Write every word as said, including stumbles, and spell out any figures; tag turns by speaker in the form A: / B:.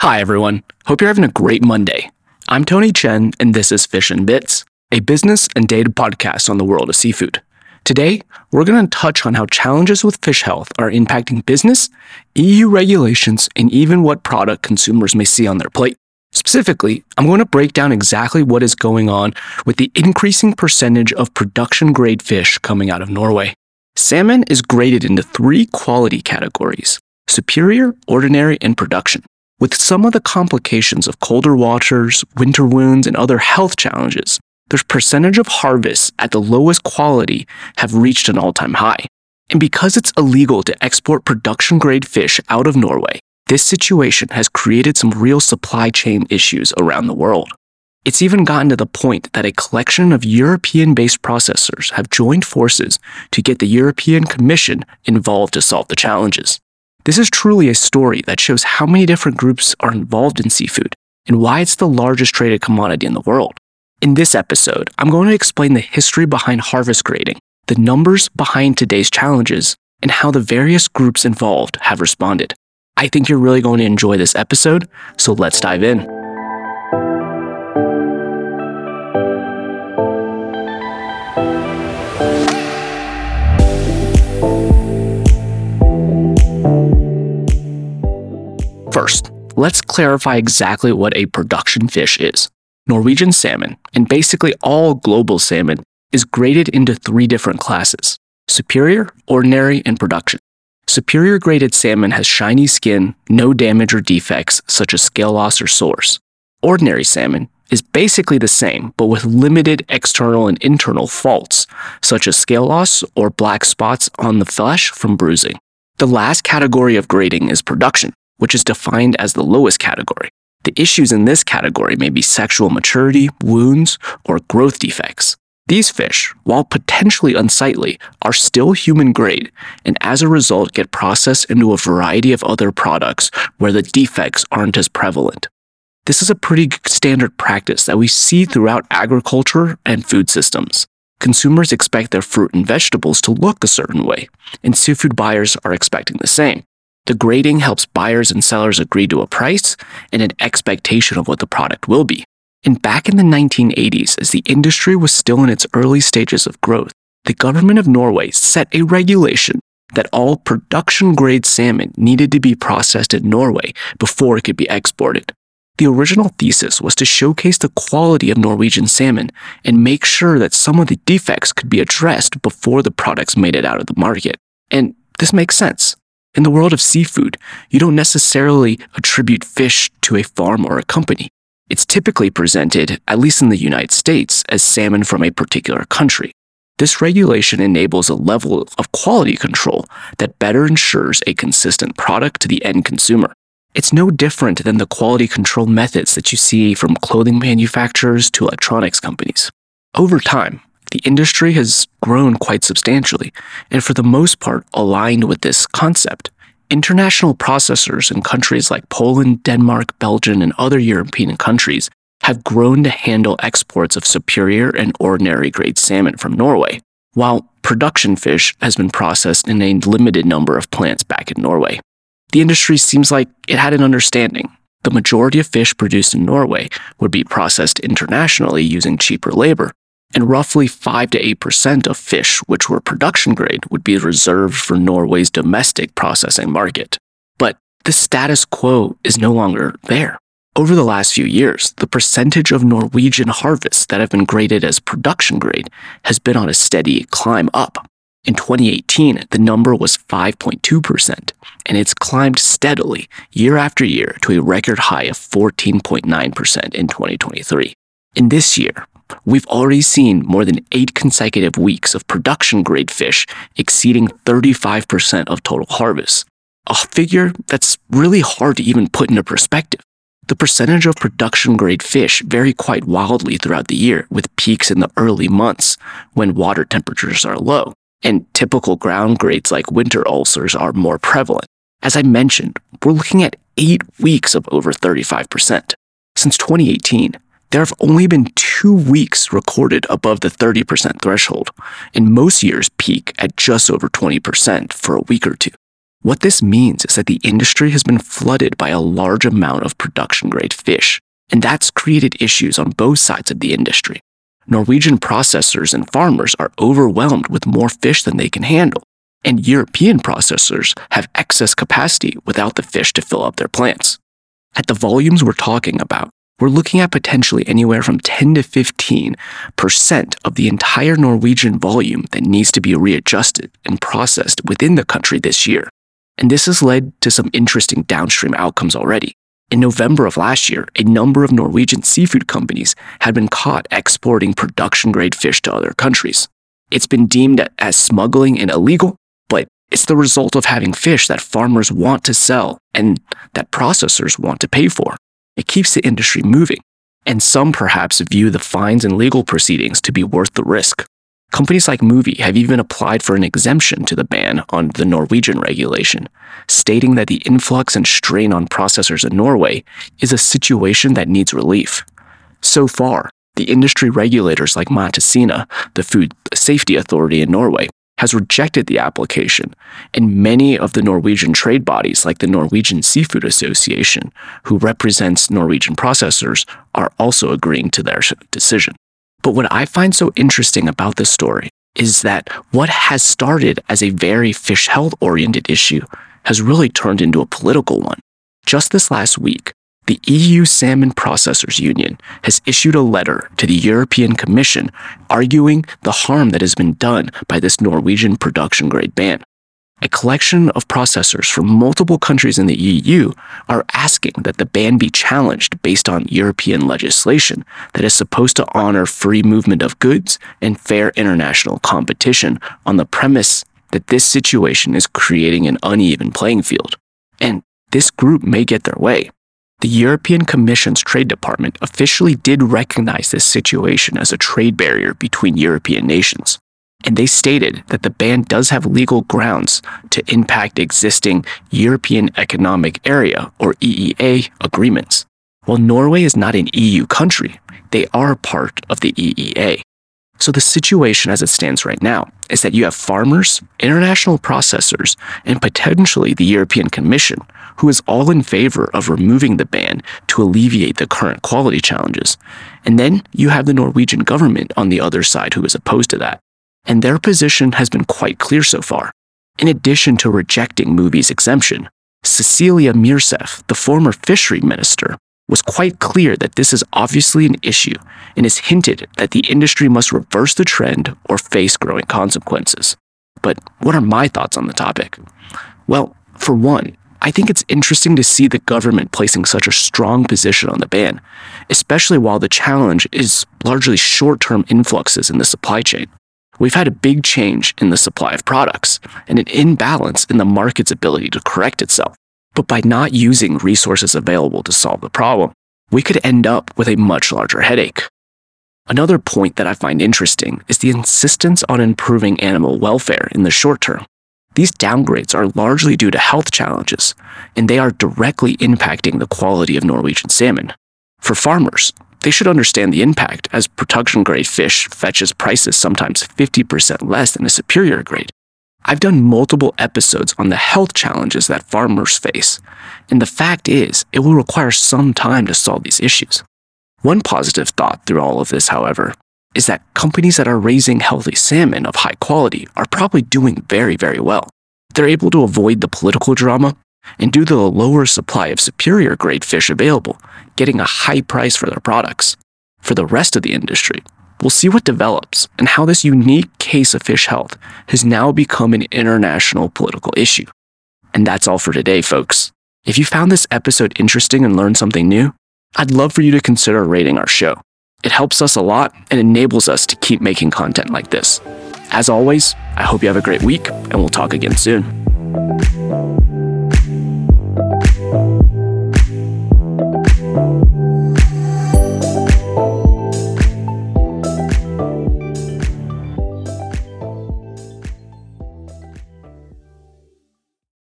A: Hi, everyone. Hope you're having a great Monday. I'm Tony Chen, and this is Fish and Bits, a business and data podcast on the world of seafood. Today, we're going to touch on how challenges with fish health are impacting business, E U regulations, and even what product consumers may see on their plate. Specifically, I'm going to break down exactly what is going on with the increasing percentage of production-grade fish coming out of Norway. Salmon is graded into three quality categories: superior, ordinary, and production. With some of the complications of colder waters, winter wounds, and other health challenges, the percentage of harvests at the lowest quality have reached an all-time high. And because it's illegal to export production-grade fish out of Norway, this situation has created some real supply chain issues around the world. It's even gotten to the point that a collection of European-based processors have joined forces to get the European Commission involved to solve the challenges. This is truly a story that shows how many different groups are involved in seafood and why it's the largest traded commodity in the world. In this episode, I'm going to explain the history behind harvest grading, the numbers behind today's challenges, and how the various groups involved have responded. I think you're really going to enjoy this episode, so let's dive in. First, let's clarify exactly what a production fish is. Norwegian salmon, and basically all global salmon, is graded into three different classes: superior, ordinary, and production. Superior graded salmon has shiny skin, no damage or defects such as scale loss or sores. Ordinary salmon is basically the same, but with limited external and internal faults, such as scale loss or black spots on the flesh from bruising. The last category of grading is production, which is defined as the lowest category. The issues in this category may be sexual maturity, wounds, or growth defects. These fish, while potentially unsightly, are still human grade, and as a result get processed into a variety of other products where the defects aren't as prevalent. This is a pretty standard practice that we see throughout agriculture and food systems. Consumers expect their fruit and vegetables to look a certain way, and seafood buyers are expecting the same. The grading helps buyers and sellers agree to a price and an expectation of what the product will be. And back in the nineteen eighties, as the industry was still in its early stages of growth, the government of Norway set a regulation that all production-grade salmon needed to be processed in Norway before it could be exported. The original thesis was to showcase the quality of Norwegian salmon and make sure that some of the defects could be addressed before the products made it out of the market. And this makes sense. In the world of seafood, you don't necessarily attribute fish to a farm or a company. It's typically presented, at least in the United States, as salmon from a particular country. This regulation enables a level of quality control that better ensures a consistent product to the end consumer. It's no different than the quality control methods that you see from clothing manufacturers to electronics companies. Over time, the industry has grown quite substantially, and for the most part aligned with this concept. International processors in countries like Poland, Denmark, Belgium, and other European countries have grown to handle exports of superior and ordinary grade salmon from Norway, while production fish has been processed in a limited number of plants back in Norway. The industry seems like it had an understanding. The majority of fish produced in Norway would be processed internationally using cheaper labor, and roughly five to eight percent of fish which were production grade would be reserved for Norway's domestic processing market. But the status quo is no longer there. Over the last few years, the percentage of Norwegian harvests that have been graded as production grade has been on a steady climb up. In twenty eighteen, the number was five point two percent, and it's climbed steadily year after year to a record high of fourteen point nine percent in twenty twenty-three. In this year, we've already seen more than eight consecutive weeks of production-grade fish exceeding thirty-five percent of total harvests, a figure that's really hard to even put into perspective. The percentage of production-grade fish vary quite wildly throughout the year, with peaks in the early months when water temperatures are low, and typical ground grades like winter ulcers are more prevalent. As I mentioned, we're looking at eight weeks of over thirty-five percent. Since twenty eighteen, there have only been two weeks recorded above the thirty percent threshold, and most years peak at just over twenty percent for a week or two. What this means is that the industry has been flooded by a large amount of production-grade fish, and that's created issues on both sides of the industry. Norwegian processors and farmers are overwhelmed with more fish than they can handle, and European processors have excess capacity without the fish to fill up their plants. At the volumes we're talking about, we're looking at potentially anywhere from ten to fifteen percent of the entire Norwegian volume that needs to be readjusted and processed within the country this year. And this has led to some interesting downstream outcomes already. In November of last year, a number of Norwegian seafood companies had been caught exporting production-grade fish to other countries. It's been deemed as smuggling and illegal, but it's the result of having fish that farmers want to sell and that processors want to pay for. It keeps the industry moving, and some perhaps view the fines and legal proceedings to be worth the risk. Companies like Movi have even applied for an exemption to the ban on the Norwegian regulation, stating that the influx and strain on processors in Norway is a situation that needs relief. So far, the industry regulators like Mattilsynet, the Food Safety Authority in Norway, has rejected the application, and many of the Norwegian trade bodies like the Norwegian Seafood Association, who represents Norwegian processors, are also agreeing to their decision. But what I find so interesting about this story is that what has started as a very fish health-oriented issue has really turned into a political one. Just this last week, the E U Salmon Processors Union has issued a letter to the European Commission arguing the harm that has been done by this Norwegian production-grade ban. A collection of processors from multiple countries in the E U are asking that the ban be challenged based on European legislation that is supposed to honor free movement of goods and fair international competition on the premise that this situation is creating an uneven playing field. And this group may get their way. The European Commission's Trade Department officially did recognize this situation as a trade barrier between European nations, and they stated that the ban does have legal grounds to impact existing European Economic Area, or E E A, agreements. While Norway is not an E U country, they are part of the E E A. So the situation as it stands right now is that you have farmers, international processors, and potentially the European Commission, who is all in favor of removing the ban to alleviate the current quality challenges. And then you have the Norwegian government on the other side who is opposed to that. And their position has been quite clear so far. In addition to rejecting Movi's exemption, Cecilia Myrseth, the former fishery minister, was quite clear that this is obviously an issue and has hinted that the industry must reverse the trend or face growing consequences. But what are my thoughts on the topic? Well, for one, I think it's interesting to see the government placing such a strong position on the ban, especially while the challenge is largely short-term influxes in the supply chain. We've had a big change in the supply of products and an imbalance in the market's ability to correct itself. But by not using resources available to solve the problem, we could end up with a much larger headache. Another point that I find interesting is the insistence on improving animal welfare in the short term. These downgrades are largely due to health challenges, and they are directly impacting the quality of Norwegian salmon. For farmers, they should understand the impact, as production-grade fish fetches prices sometimes fifty percent less than a superior grade. I've done multiple episodes on the health challenges that farmers face, and the fact is, it will require some time to solve these issues. One positive thought through all of this, however, is that companies that are raising healthy salmon of high quality are probably doing very, very well. They're able to avoid the political drama, and due to the lower supply of superior grade fish available, getting a high price for their products. For the rest of the industry, we'll see what develops and how this unique case of fish health has now become an international political issue. And that's all for today, folks. If you found this episode interesting and learned something new, I'd love for you to consider rating our show. It helps us a lot and enables us to keep making content like this. As always, I hope you have a great week, and we'll talk again soon.